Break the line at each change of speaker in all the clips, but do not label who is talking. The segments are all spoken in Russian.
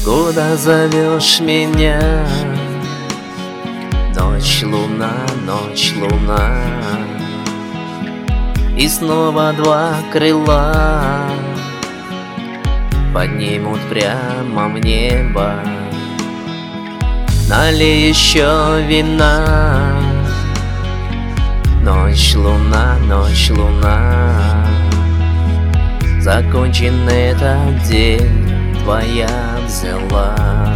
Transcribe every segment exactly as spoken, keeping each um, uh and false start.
Куда зовешь меня? Ночь, луна, ночь, луна. И снова два крыла поднимут прямо в небо. Налей еще вина. Ночь, луна, ночь, луна. Закончен этот день, твоя взяла.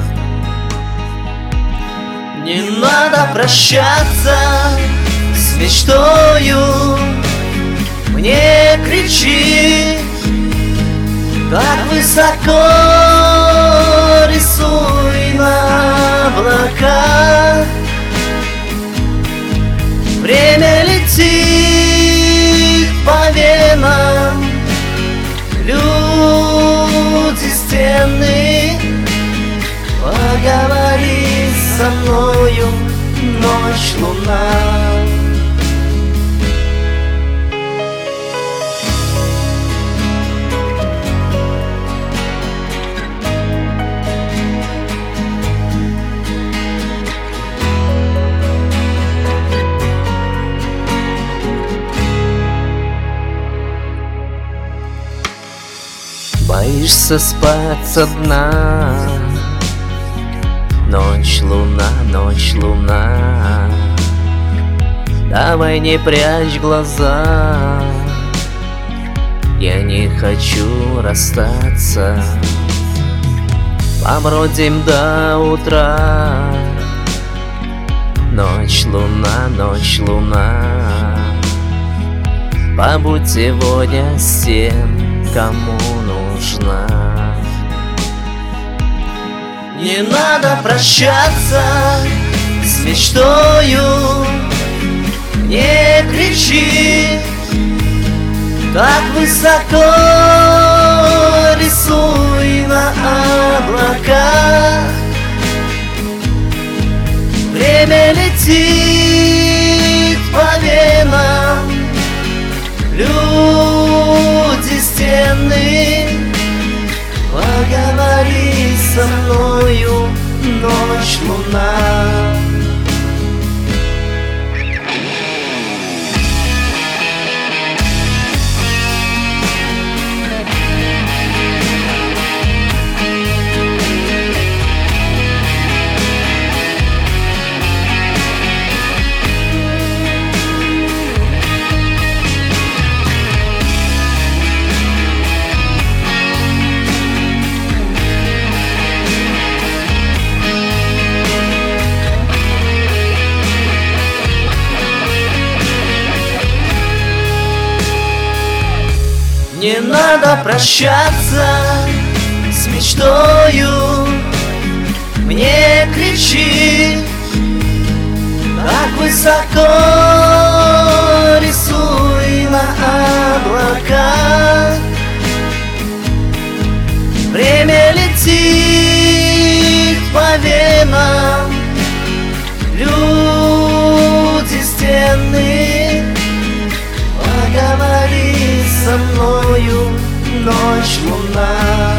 Не надо прощаться с мечтою, мне кричи, как высоко рисуй на облаках. Время летит по венам, люди стены. Поговори со мною, ночь, луна. Боишься спать со дна. Ночь, луна, ночь, луна. Давай не прячь глаза. Я не хочу расстаться. Побродим до утра. Ночь, луна, ночь, луна. Побудь сегодня с тем, кому нужна. Не надо прощаться с мечтою, не кричи, так высоко рисуй на облаках. Время летит по венам, люди стены. Поговори со мною, ночь, луна. Не надо прощаться с мечтою, мне кричи, так высоко рисуй на облаках. Время летит по венам, люди стены. Поговори со мною, ночь, луна.